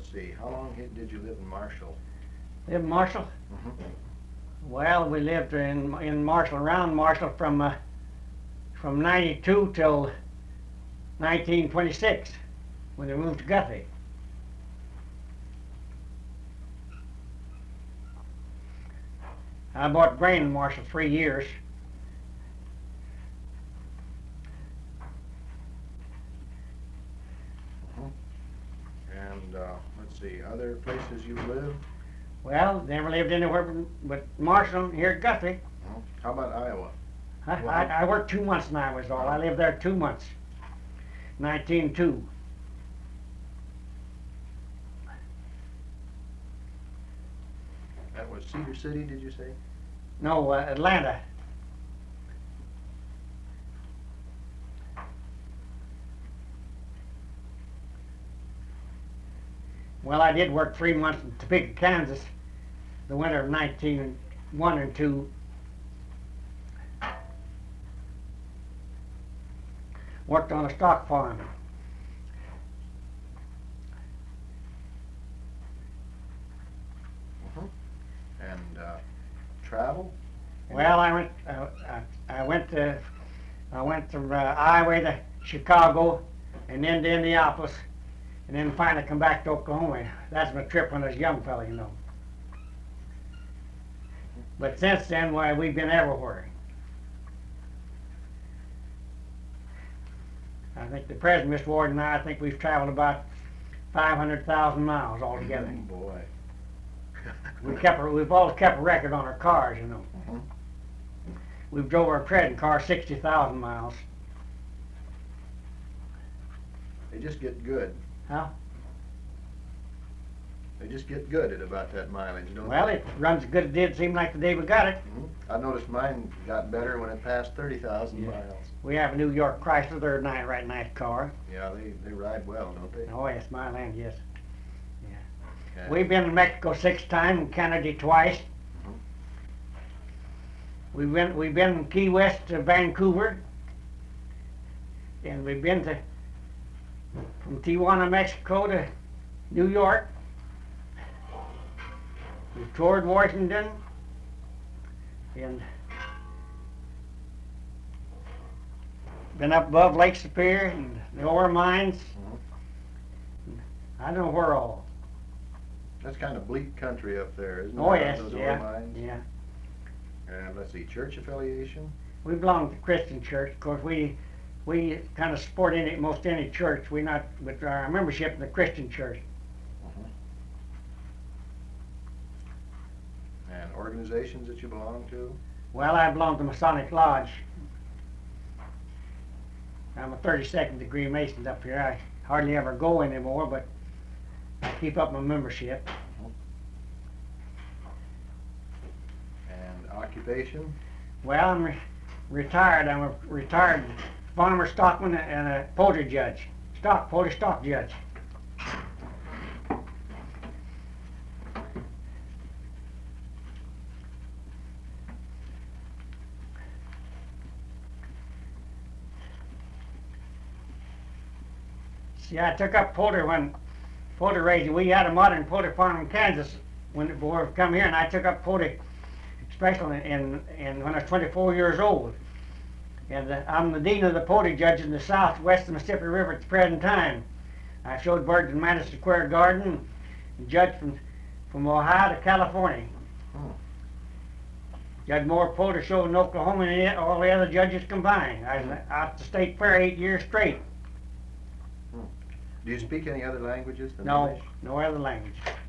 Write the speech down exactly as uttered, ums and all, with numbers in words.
let's see, how long hi- did you live in Marshall? Live in Marshall? Mm-hmm. Well, we lived in in Marshall, around Marshall from uh, from ninety-two till nineteen twenty-six, when they moved to Guthrie. I bought grain in Marshall three years. And uh, let's see, other places you've lived? Well, never lived anywhere but, but Marshall here at Guthrie. Mhm. How about Iowa? I, Well, I, I worked two months in Iowa, was all. I lived there two months. nineteen two. That was Cedar City, did you say? No, uh, Atlanta. Well, I did work three months in Topeka, Kansas, the winter of nineteen one and two. Worked on a stock farm. Mm-hmm. And uh, travel? Well, I went. Uh, I, I went to. I went from uh, Iowa to Chicago, and then to Indianapolis, and then finally come back to Oklahoma. That's my trip when I was a young fella, you know. But since then, why, we've been everywhere. I think the present Mister Ward and I, I think we've traveled about five hundred thousand miles altogether. Mm, boy. We kept, a- we've always kept a record on our cars, you know. Mhm. We've drove our present car sixty thousand miles. They just get good. Huh? They just get good at about that mileage, don't Well, they? it runs as good as it did seem like the day we got it. Mhm. I noticed mine got better when it passed thirty thousand Yeah. miles. We have a New York Chrysler, they're a nice, right nice car. Yeah, they, they ride well, don't they? Oh yes, my land, yes. Okay. We've been to Mexico six times and Canada twice. Mhm. We've been we've been from Key West to Vancouver, and we've been to from Tijuana, Mexico to New York. We've toured Washington, and been up above Lake Superior and the ore mines. Mhm. I don't know where all. That's kind of bleak country up there, isn't it? Oh yes, Those ore yeah, mines? yeah. And let's see, church affiliation? We belong to Christian church. Of course, we we kind of support any most any church. We not with our membership in the Christian church. Mhm. And organizations that you belong to? Well, I belong to Masonic Lodge. I'm a thirty-second degree Mason up here. I hardly ever go anymore, but I keep up my membership. And occupation? Well, I'm re- retired. I'm a retired farmer, stockman, and a poultry judge. Stock poultry stock judge. See, I took up poultry when poultry raising. We had a modern poultry farm in Kansas when the boy come here, and I took up poultry, especially in, in when I was twenty-four years old. And uh, I'm the dean of the poultry judges in the southwest of the Mississippi River at the present time. I showed birds in Madison Square Garden, and judged from from Ohio to California. Hmm. Judged more poultry shows in Oklahoma than any- all the other judges combined. I was out at the state fair eight years straight. Do you speak any other languages than No, English? no other language.